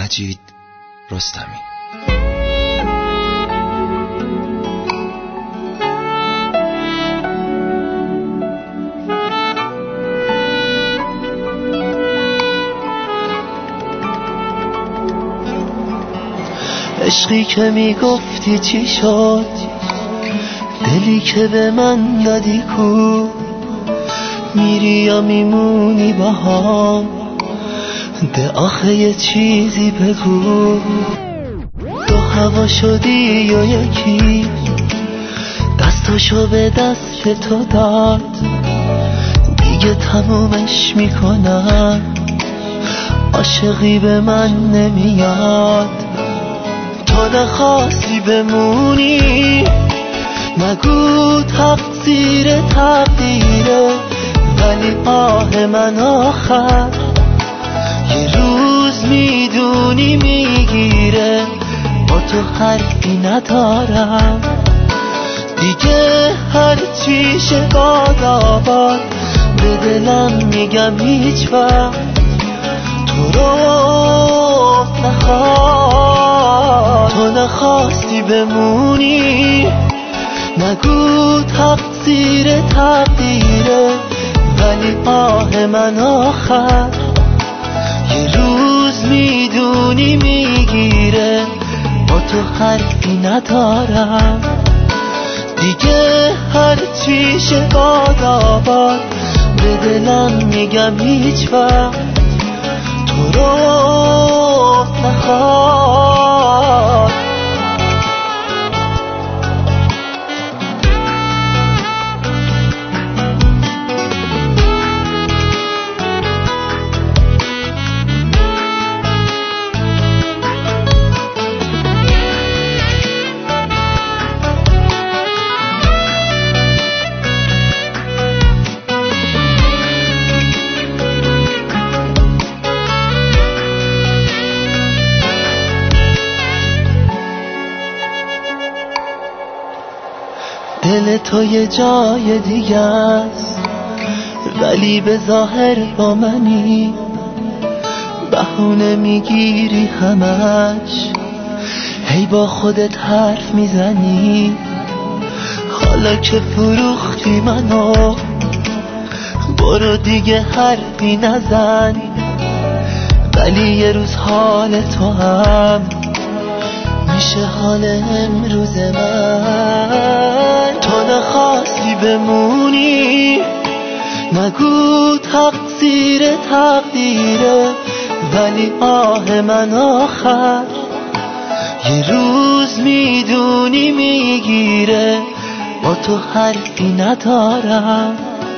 مجید رستمی. عشقی که میگفتی چی شد، دلی که به من دادی کو، میری یا میمونی با هم، ده آخه یه چیزی بگو. دو هوا شدی یا یکی، دستاشو به دست تو داد، دیگه تمومش میکنم، عاشقی به من نمیاد. تو نخواستی بمونی، نگو تقصیر تقدیره، ولی آه من آخر یه روز میدونی میگیره. با تو حرفی ندارم دیگه، هرچی شه باد آباد، به دلم میگم هیچ وقت تو رو نخواد. تو نخواستی بمونی، نگو تقصیر تقدیره، ولی آه من آخر یه روز میدونی میگیره. با تو حرفی ندارم دیگه، هرچی شه باد آباد، به دلم میگم هیچ وقت تو رو نخواد. دل تو یه جای دیگه است، ولی به ظاهر با منی، بهونه میگیری همش، هی با خودت حرف میزنی. حالا که فروختی منو، برو دیگه حرفی نزن، ولی یه روز حال تو هم میشه حال امروز من. تو نخواستی بمونی، نگو تقصیر تقدیره، ولی آه من آخر یه روز میدونی میگیره. با تو حرفی ندارم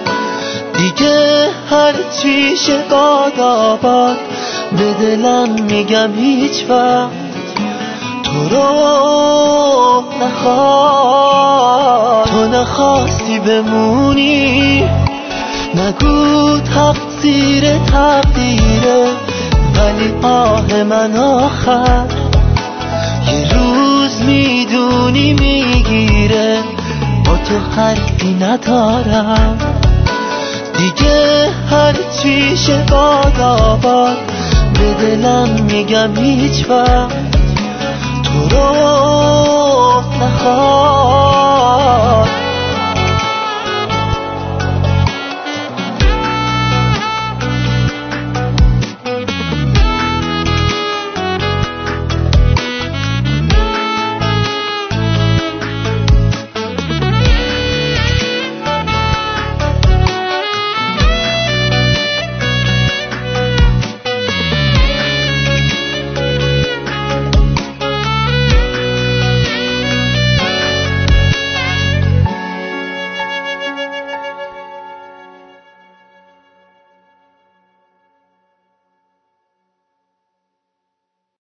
دیگه، هرچی شه باد آباد، به دلم میگم هیچ وقت تو رو نخواد. تو نخواستی بمونی، نگو تقصیر تقدیره، ولی آه من آخر یه روز میدونی میگیره. با تو حرفی ندارم دیگه، هرچی شه باد آباد، به دلم میگم هیچ وقت تو رو نخواد.